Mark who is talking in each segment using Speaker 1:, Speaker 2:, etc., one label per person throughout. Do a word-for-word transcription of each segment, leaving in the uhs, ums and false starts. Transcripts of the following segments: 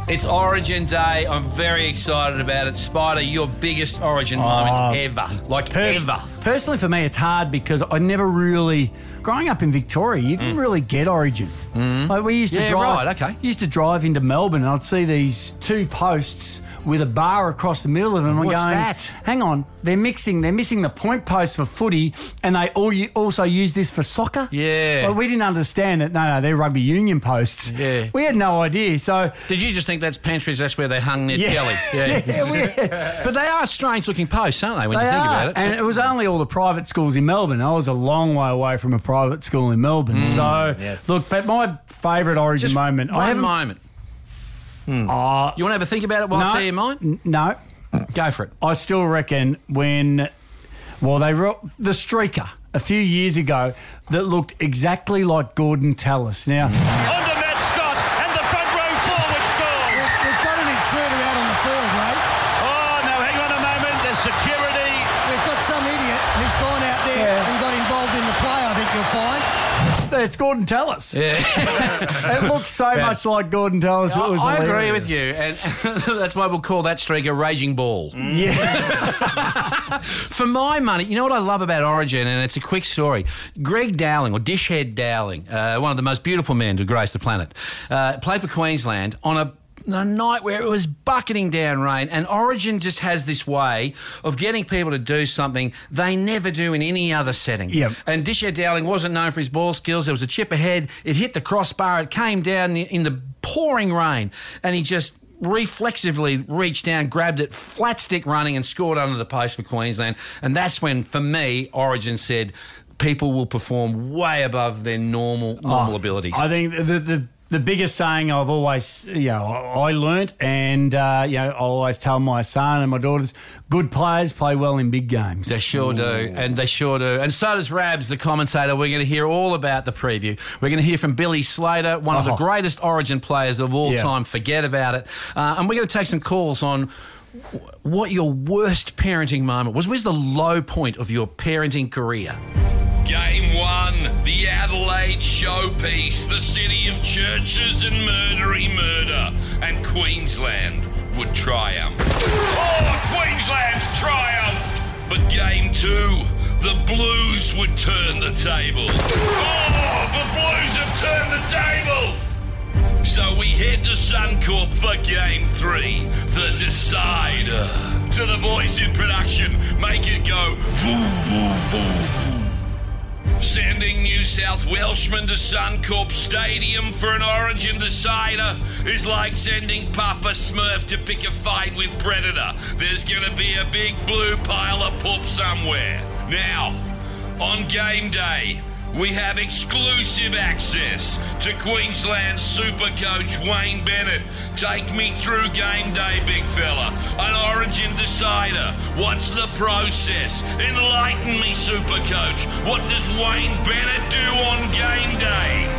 Speaker 1: It's Origin Day. I'm very excited about it. Spider, your biggest Origin oh, moment ever. Like, pers- ever.
Speaker 2: Personally, for me, it's hard because I never really... Growing up in Victoria, you didn't mm. really get Origin.
Speaker 1: Mm.
Speaker 2: Like, we used to
Speaker 1: yeah,
Speaker 2: drive...
Speaker 1: right, okay.
Speaker 2: used to drive into Melbourne and I'd see these two posts with a bar across the middle of them.
Speaker 1: What's
Speaker 2: going,
Speaker 1: that?
Speaker 2: Hang on, they're mixing, they're missing the point post for footy, and they all also use this for soccer.
Speaker 1: Yeah.
Speaker 2: Well, we didn't understand it. No, no, they're rugby union posts.
Speaker 1: Yeah.
Speaker 2: We had no idea. So
Speaker 1: did you just think that's pantries? That's where they hung their
Speaker 2: yeah.
Speaker 1: jelly. Yeah.
Speaker 2: yeah, we had.
Speaker 1: But they are strange-looking posts, aren't they? When
Speaker 2: they
Speaker 1: you think
Speaker 2: are.
Speaker 1: about it.
Speaker 2: And it was only all the private schools in Melbourne. I was a long way away from a private school in Melbourne. Mm. So
Speaker 1: yes.
Speaker 2: look, but my favourite Origin
Speaker 1: just
Speaker 2: moment.
Speaker 1: One
Speaker 2: I haven't,
Speaker 1: moment.
Speaker 2: Hmm. Uh,
Speaker 1: you want to have a think about it while
Speaker 2: no,
Speaker 1: I tell you mine?
Speaker 2: N- no.
Speaker 1: Go for it.
Speaker 2: I still reckon when, well, they wrote the streaker a few years ago that looked exactly like Gordon Tallis. Now,
Speaker 3: under Matt Scott and the front row forward scores.
Speaker 4: We've got an intruder out on the field, right?
Speaker 3: Oh, no, hang on a moment. There's security.
Speaker 4: We've got some idiot who's gone out there yeah. and got involved in the play, I think you'll find.
Speaker 2: It's Gordon Tallis.
Speaker 1: Yeah.
Speaker 2: It looks so yeah. much like Gordon Tallis. It was
Speaker 1: I
Speaker 2: hilarious.
Speaker 1: agree with you, and that's why we'll call that streak a raging ball.
Speaker 2: Mm. Yeah.
Speaker 1: For my money, you know what I love about Origin, and it's a quick story. Greg Dowling, or Dishhead Dowling, uh, one of the most beautiful men to grace the planet, uh, played for Queensland on a a night where it was bucketing down rain, and Origin just has this way of getting people to do something they never do in any other setting.
Speaker 2: Yep.
Speaker 1: And Disher Dowling wasn't known for his ball skills. There was a chip ahead. It hit the crossbar. It came down in the pouring rain, and he just reflexively reached down, grabbed it, flat stick running, and scored under the post for Queensland. And that's when, for me, Origin said people will perform way above their normal normal
Speaker 2: oh,
Speaker 1: abilities.
Speaker 2: I think the... the The biggest saying I've always, you know, I learnt, and, uh, you know, I always tell my son and my daughters, good players play well in big games.
Speaker 1: They sure Ooh. do, and they sure do. And so does Rabs, the commentator. We're going to hear all about the preview. We're going to hear from Billy Slater, one oh. of the greatest Origin players of all yeah. time. Forget about it. Uh, and we're going to take some calls on what your worst parenting moment was. Where's the low point of your parenting career?
Speaker 5: Game one, the Adelaide showpiece, the city of churches and murdery murder, and Queensland would triumph. Oh, Queensland's triumphed! But game two, the Blues would turn the tables. Oh, the Blues have turned the tables! So we head to Suncorp for game three, the decider. To the boys in production, make it go voo, voo, voo. Sending New South Welshmen to Suncorp Stadium for an Origin decider is like sending Papa Smurf to pick a fight with Predator. There's going to be a big blue pile of poop somewhere. Now, on game day, we have exclusive access to Queensland super coach Wayne Bennett. Take me through game day, big fella. An Origin decider. What's the process? Enlighten me, super coach. What does Wayne Bennett do on game day?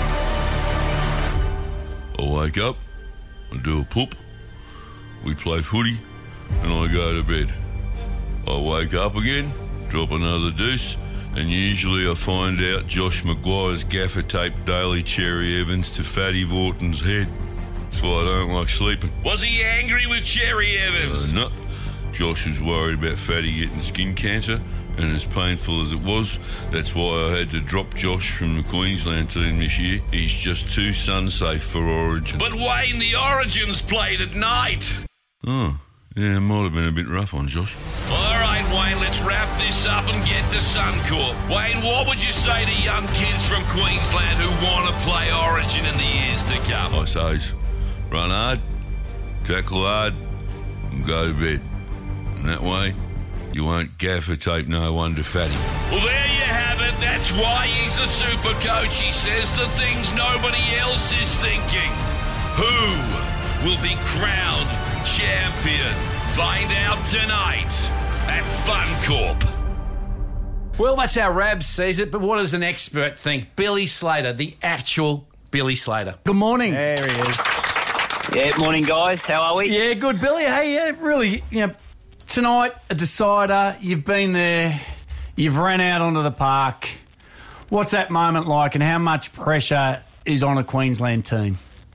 Speaker 6: I wake up, I do a poop, we play footy, and I go to bed. I wake up again, drop another deuce, and usually I find out Josh Maguire's gaffer taped Daly Cherry Evans to Fatty Vorton's head. That's why I don't like sleeping.
Speaker 5: Was he angry with Cherry Evans?
Speaker 6: Uh, no. Josh was worried about Fatty getting skin cancer, and as painful as it was, that's why I had to drop Josh from the Queensland team this year. He's just too sun-safe for Origin.
Speaker 5: But Wayne, the Origins played at night.
Speaker 6: Oh, yeah, it might have been a bit rough on Josh.
Speaker 5: All right, Wayne, let's wrap this up and get to Suncorp. Wayne, what would you say to young kids from Queensland who want to play Origin in the years to come?
Speaker 6: I say, run hard, tackle hard, and go to bed. And that way, you won't gaffer tape no one to Fatty.
Speaker 5: Well, there you have it. That's why he's a super coach. He says the things nobody else is thinking. Who will be crowned champion? Find out tonight at Funcorp.
Speaker 1: Well, that's how Rabs sees it, but what does an expert think? Billy Slater, the actual Billy Slater.
Speaker 2: Good morning.
Speaker 7: There he is.
Speaker 8: Yeah, morning, guys. How are we?
Speaker 2: Yeah, good, Billy. Hey, yeah, really, you know, tonight, a decider. You've been there. You've ran out onto the park. What's that moment like, and how much pressure is on a Queensland team?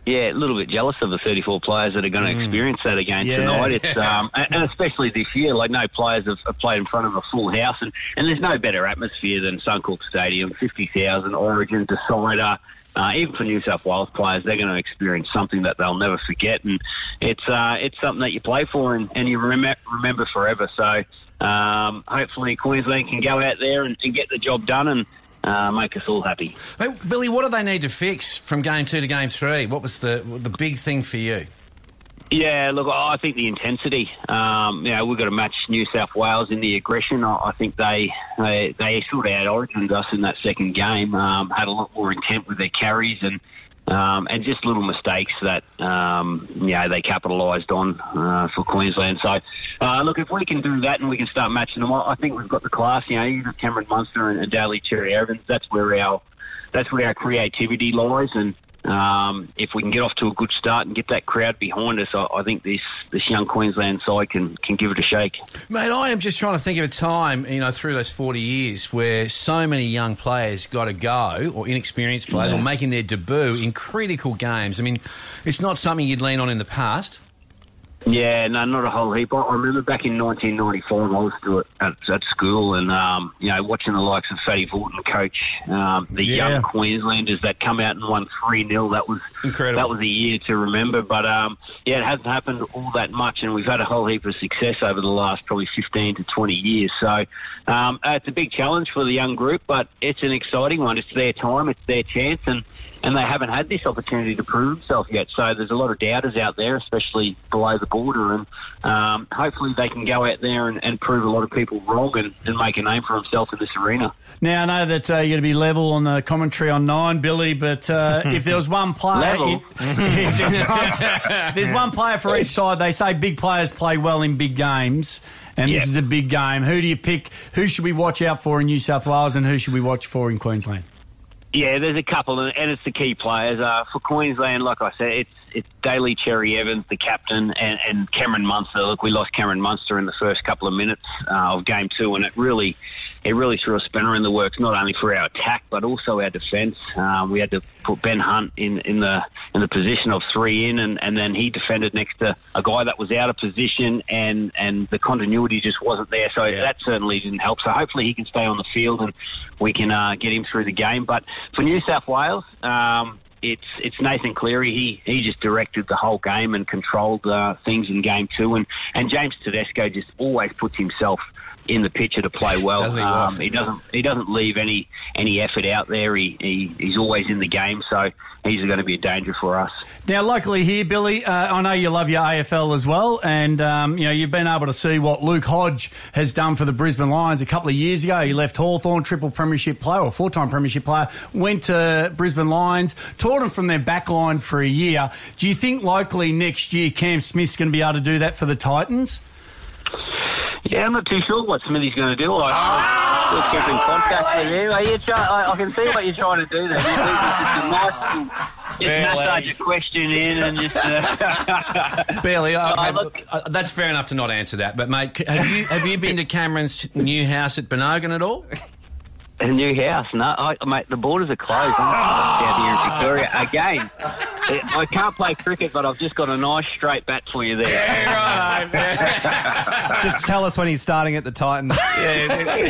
Speaker 8: Yeah, a little bit jealous of the thirty-four players that are going to mm. experience that again
Speaker 2: yeah.
Speaker 8: tonight. It's um, and especially this year, like no players have, have played in front of a full house, and, and there's no better atmosphere than Suncorp Stadium. fifty thousand, Origin, Decider. Uh, even for New South Wales players, they're going to experience something that they'll never forget, and it's uh, it's something that you play for and, and you remember remember forever. So um, hopefully Queensland can go out there and, and get the job done and. Uh, make us all happy.
Speaker 1: Hey, Billy, what do they need to fix from game two to game three? What was the the big thing for you?
Speaker 8: Yeah, look, I think the intensity. Um, you know, we've got to match New South Wales in the aggression. I, I think they they they sort of out-origined us in that second game. Um, had a lot more intent with their carries and um, and just little mistakes that um, you know they capitalised on uh, for Queensland. So, uh, look, if we can do that and we can start matching them, I think we've got the class. You know, you've got Cameron Munster and, and Daly Cherry Evans. That's where our that's where our creativity lies and. Um, if we can get off to a good start and get that crowd behind us, I, I think this, this young Queensland side can, can give it a shake.
Speaker 1: Mate, I am just trying to think of a time, you know, through those forty years where so many young players got to go, or inexperienced players, yeah. or making their debut in critical games. I mean, it's not something you'd lean on in the past.
Speaker 8: Yeah, no, not a whole heap. I remember back in nineteen ninety-five, I was still at, at, at school and, um, you know, watching the likes of Fatty Vorton coach um, the
Speaker 2: yeah.
Speaker 8: young Queenslanders that come out and won three nil. That was
Speaker 1: incredible.
Speaker 8: That was a year to remember. But, um, yeah, it hasn't happened all that much, and we've had a whole heap of success over the last probably fifteen to twenty years. So um, it's a big challenge for the young group, but it's an exciting one. It's their time, it's their chance, and And they haven't had this opportunity to prove themselves yet. So there's a lot of doubters out there, especially below the border. And um, hopefully they can go out there and, and prove a lot of people wrong and, and make a name for themselves in this arena.
Speaker 2: Now, I know that uh, you're going to be level on the commentary on Nine, Billy, but uh, if there was one player...
Speaker 8: Level?
Speaker 2: If, if there's, one, there's one player for each side. They say big players play well in big games, and
Speaker 8: yep.
Speaker 2: this is a big game. Who do you pick? Who should we watch out for in New South Wales, and who should we watch for in Queensland?
Speaker 8: Yeah, there's a couple, and it's the key players. Uh, for Queensland, like I said, it's it's Daly Cherry Evans, the captain, and, and Cameron Munster. Look, we lost Cameron Munster in the first couple of minutes uh, of game two, and it really it really threw a spinner in the works, not only for our attack, but also our defence. Um, we had to put Ben Hunt in, in the in the position of three in, and, and then he defended next to a guy that was out of position, and, and the continuity just wasn't there. So yeah. that certainly didn't help. So hopefully he can stay on the field and we can uh, get him through the game. But for New South Wales, um, it's it's Nathan Cleary. He he just directed the whole game and controlled uh, things in game two. And, and James Tedesco just always puts himself in the picture to play well.
Speaker 1: Doesn't he,
Speaker 8: um, he doesn't he doesn't leave any any effort out there. He, he he's always in the game, so he's going to be a danger for us.
Speaker 2: Now, locally here, Billy, uh, I know you love your A F L as well, and um, you know you've been able to see what Luke Hodge has done for the Brisbane Lions a couple of years ago. He left Hawthorn, triple premiership player or four-time premiership player, went to Brisbane Lions, taught them from their back line for a year. Do you think locally next year Cam Smith's going to be able to do that for the Titans?
Speaker 8: Yeah, I'm not too sure what Smithy's going to do. I, I, I keep in contact with him. Are you try, I, I can see what you're trying to do there. You're just a nice little, just massage your question in and just... Uh...
Speaker 1: Barely.
Speaker 8: Oh,
Speaker 1: Okay,
Speaker 8: look.
Speaker 1: uh, that's fair enough to not answer that. But, mate, have you have you been to Cameron's new house at Benogan at all?
Speaker 8: A new house? No, I, mate, the borders are closed. I'm down here in Victoria again. I can't play cricket, but I've just got a nice straight bat for you there.
Speaker 1: Yeah, right.
Speaker 7: Just tell us when he's starting at the Titans.
Speaker 8: Mate,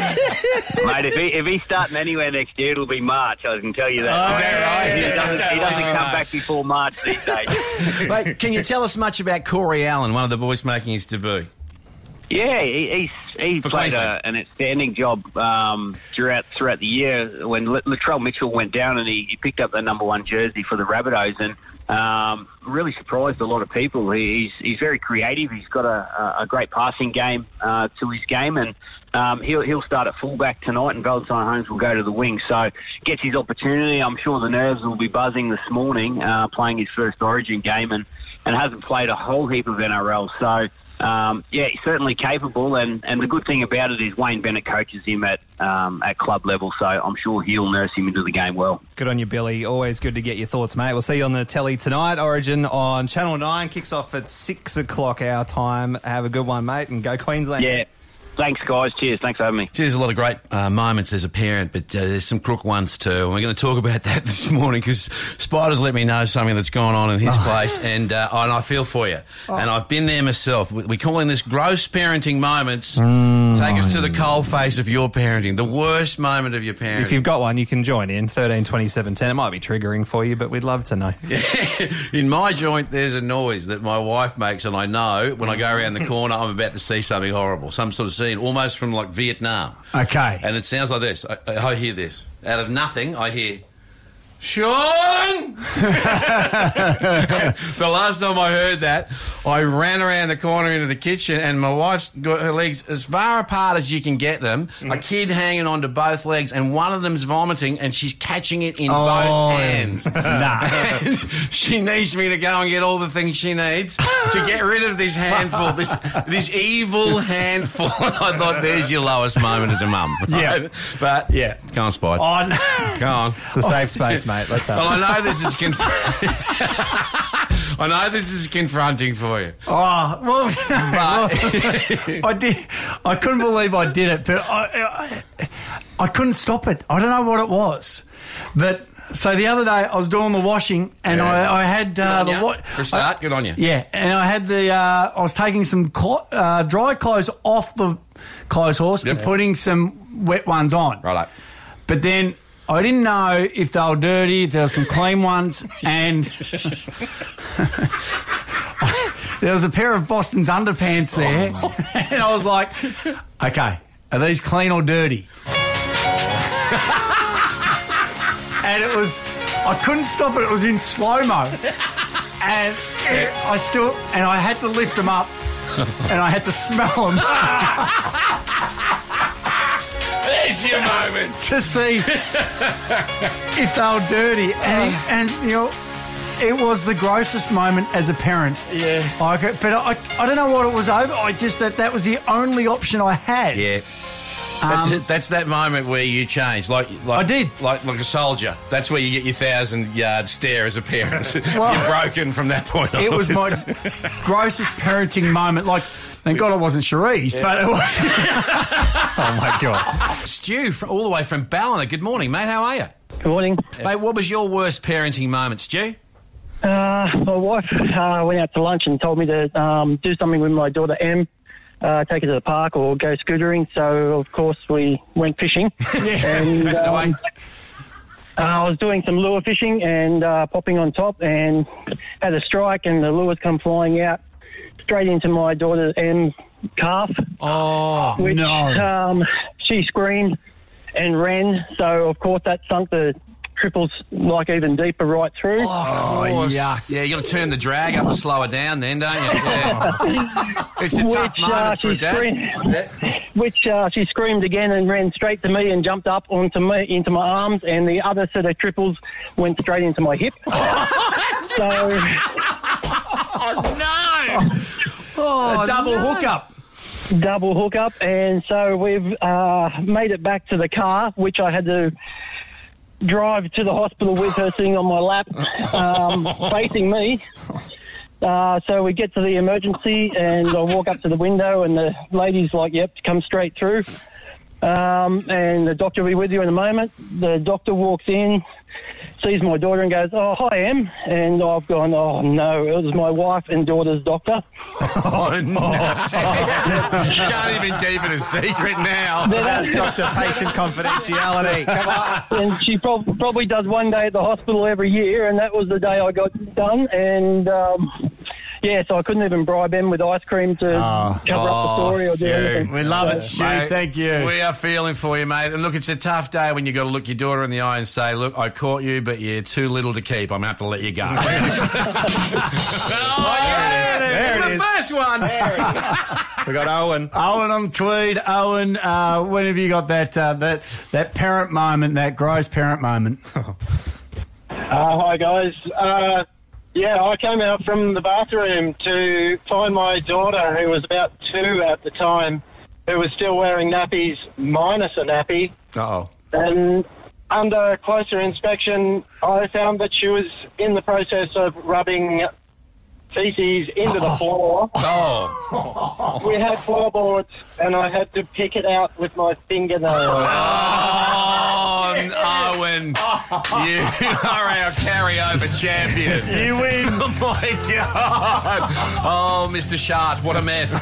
Speaker 8: if, he, if he's starting anywhere next year, it'll be March, I can tell you that.
Speaker 1: Oh, is that right?
Speaker 8: He
Speaker 1: Yeah,
Speaker 8: doesn't,
Speaker 1: yeah,
Speaker 8: he doesn't
Speaker 1: yeah,
Speaker 8: come
Speaker 1: right.
Speaker 8: back before March these days.
Speaker 1: Mate, can you tell us much about Corey Allen, one of the boys making his debut?
Speaker 8: Yeah, he, he's he
Speaker 1: For
Speaker 8: played
Speaker 1: Queensland.
Speaker 8: a, an outstanding job um, throughout throughout the year. When L- Latrell Mitchell went down and he, he picked up the number one jersey for the Rabbitohs and um, really surprised a lot of people. He, he's he's very creative. He's got a, a great passing game uh, to his game, and um, he'll he'll start at fullback tonight, and Valentine Holmes will go to the wing. So gets his opportunity. I'm sure the nerves will be buzzing this morning, uh, playing his first Origin game, and, and hasn't played a whole heap of N R L. So. Um, yeah, he's certainly capable, and, and the good thing about it is Wayne Bennett coaches him at um, at club level, so I'm sure he'll nurse him into the game well.
Speaker 7: Good on you, Billy. Always good to get your thoughts, mate. We'll see you on the telly tonight. Origin on Channel nine kicks off at six o'clock our time. Have a good one, mate, and go Queensland.
Speaker 8: Yeah. Thanks, guys. Cheers. Thanks for having me.
Speaker 1: There's a lot of great uh, moments as a parent, but uh, there's some crook ones too. And we're going to talk about that this morning because Spider's let me know something that's gone on in his oh. place, and uh, and I feel for you. Oh. And I've been there myself. We, we call in this gross parenting moments. Mm. Take us to the coal face of your parenting, the worst moment of your parenting.
Speaker 7: If you've got one, you can join in. thirteen twenty-seven ten. It might be triggering for you, but we'd love to know.
Speaker 1: In my joint, there's a noise that my wife makes, and I know when I go around the corner, I'm about to see something horrible, some sort of scene, almost from like Vietnam.
Speaker 2: Okay.
Speaker 1: And it sounds like this. I, I hear this. Out of nothing, I hear, Sean! The last time I heard that, I ran around the corner into the kitchen and my wife's got her legs as far apart as you can get them, mm. a kid hanging onto both legs, and one of them's vomiting and she's catching it in oh, both hands.
Speaker 2: Nah.
Speaker 1: And she needs me to go and get all the things she needs to get rid of this handful, this this evil handful. I thought, there's your lowest moment as a mum.
Speaker 2: Yeah.
Speaker 1: But, yeah, come on, Spide.
Speaker 2: Oh, no.
Speaker 1: Come on.
Speaker 7: It's a safe space, mate. Let's have
Speaker 1: Well,
Speaker 7: it.
Speaker 1: I know this is confronting. I know this is confronting for you.
Speaker 2: Oh, well,
Speaker 1: But
Speaker 2: I did. I couldn't believe I did it, but I, I, I couldn't stop it. I don't know what it was, but so the other day I was doing the washing and
Speaker 1: Yeah.
Speaker 2: I, I had uh, the
Speaker 1: what for a start.
Speaker 2: I,
Speaker 1: good on you.
Speaker 2: Yeah, and I had the. Uh, I was taking some clo- uh, dry clothes off the clothes horse
Speaker 1: Yep.
Speaker 2: and putting some wet ones on.
Speaker 1: Right.
Speaker 2: But then I didn't know if they were dirty, if there were some clean ones, and there was a pair of Boston's underpants there, oh. and I was like, okay, are these clean or dirty? And it was, I couldn't stop it, it was in slow-mo, and it, I still, and I had to lift them up, and I had to smell them.
Speaker 1: There's your moment.
Speaker 2: To see if they were dirty. And, and, you know, it was the grossest moment as a parent.
Speaker 1: Yeah.
Speaker 2: I could, but I, I don't know what it was over. I just, that that was the only option I had.
Speaker 1: Yeah. That's
Speaker 2: Um,
Speaker 1: it. That's that moment where you change, like, like
Speaker 2: I did.
Speaker 1: like like a soldier. That's where you get your thousand yard stare as a parent.
Speaker 2: Well,
Speaker 1: You're broken from that point on.
Speaker 2: It was my grossest parenting moment. Like, thank God I wasn't Cherise, yeah. but it was. Oh my God.
Speaker 1: Stu, from, all the way from Ballina. Good morning, mate. How are you?
Speaker 9: Good morning.
Speaker 1: Mate, what was your worst parenting moment, Stu?
Speaker 9: Uh, my wife uh, went out to lunch and told me to um, do something with my daughter Em, uh, take her to the park or go scootering. So, of course, we went fishing. and,
Speaker 1: That's the way.
Speaker 9: um, uh, I was doing some lure fishing and uh, popping on top and had a strike and the lures come flying out straight into my daughter Em's calf.
Speaker 1: Oh,
Speaker 9: which,
Speaker 2: no.
Speaker 9: Um, she screamed and ran. So, of course, that sunk the triples like even deeper right through.
Speaker 1: Oh,
Speaker 2: Oh,
Speaker 1: yuck. Yeah, you got to turn the drag up and slow her down then, don't you? Yeah. It's a tough
Speaker 9: Which, uh,
Speaker 1: moment for a
Speaker 9: she
Speaker 1: dad.
Speaker 9: screamed, which uh, she screamed again and ran straight to me and jumped up onto me into my arms, and the other set of triples went straight into my hip. So,
Speaker 1: Oh, no! Oh,
Speaker 2: a double
Speaker 1: no.
Speaker 2: hookup.
Speaker 9: double hookup, and so we've uh, made it back to the car, which I had to drive to the hospital with her sitting on my lap, um, facing me. Uh, so we get to the emergency, and I walk up to the window, and the lady's like, yep, come straight through. Um, and the doctor will be with you in a moment. The doctor walks in, sees my daughter and goes, oh, hi, Em. And I've gone, oh, no, it was my wife and daughter's doctor.
Speaker 1: Oh, no. Can't even keep it a secret now.
Speaker 7: Doctor-patient confidentiality. Come on.
Speaker 9: And she prob- probably does one day at the hospital every year, and that was the day I got done. And, um, yeah, so I couldn't even bribe him with ice cream to
Speaker 2: Oh.
Speaker 9: cover up the story or do
Speaker 1: Stu.
Speaker 9: anything.
Speaker 2: We love it, Stu.
Speaker 1: Mate,
Speaker 2: Thank you.
Speaker 1: We are feeling for you, mate. And look, it's a tough day when you got to look your daughter in the eye and say, look, I caught you, but you're too little to keep. I'm going to have to let you go. Oh, yeah.
Speaker 7: There it
Speaker 1: It's
Speaker 7: is.
Speaker 1: the first one.
Speaker 7: We got Owen.
Speaker 2: Owen on Tweed. Owen, uh, when have you got that uh, that that parent moment, that gross parent moment?
Speaker 10: Uh, hi, guys. Uh, yeah, I came out from the bathroom to find my daughter, who was about two at the time, who was still wearing nappies minus a nappy.
Speaker 1: Uh-oh.
Speaker 10: And under closer inspection, I found that she was in the process of rubbing feces into the floor.
Speaker 1: Oh.
Speaker 10: We had floorboards, and I had to pick it out with my fingernail.
Speaker 1: Oh, Owen, you are our carryover champion.
Speaker 2: You win.
Speaker 1: Oh, my God. Oh, Mister Shart, what a mess.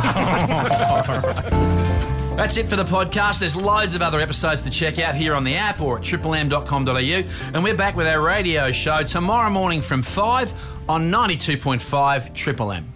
Speaker 1: That's it for the podcast. There's loads of other episodes to check out here on the app or at triple m dot com dot a u. And we're back with our radio show tomorrow morning from five on ninety-two point five Triple M.